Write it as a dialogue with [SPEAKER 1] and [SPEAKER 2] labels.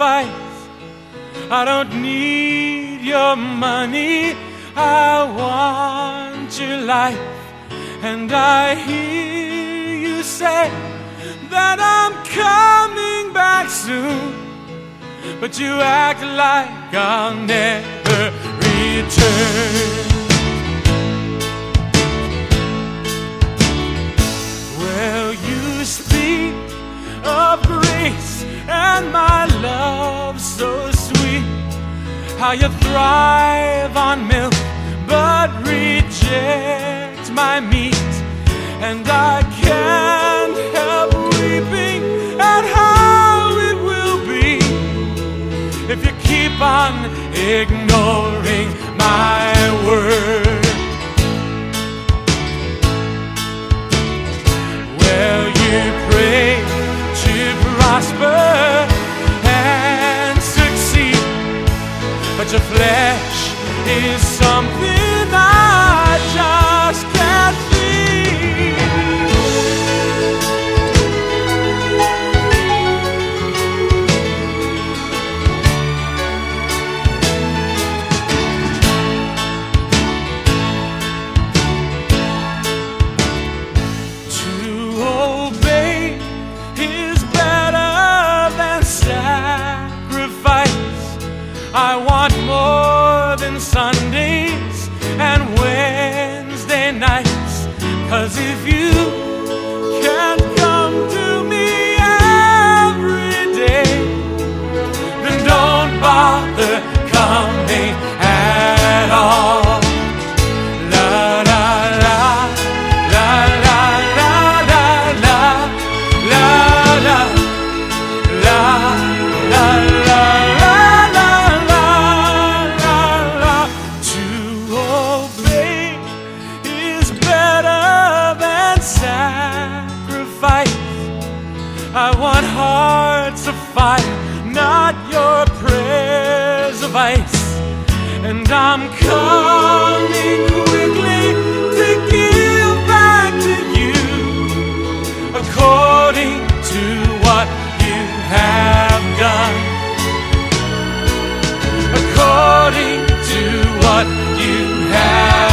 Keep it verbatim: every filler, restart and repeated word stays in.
[SPEAKER 1] sacrifice. I don't need your money, I want your life. And I hear you say that I'm coming back soon, but you act like I'll never return. Well, you speak of grace and my love so sweet, how you thrive on milk but reject my meat. And I can't help weeping at how it will be if you keep on ignoring my word. Well, you pray to prosper and succeed, but your flesh is something I just can't feed. To obey is better than sacrifice. I want more than Sundays and Wednesday nights, 'cause if you can't come to me every day, then don't bother coming at all. La la la, la la la la la, la la la la la. Sacrifice. I want hearts of fire, not your prayers of ice. And I'm coming quickly to give back to you according to what you have done, according to what you have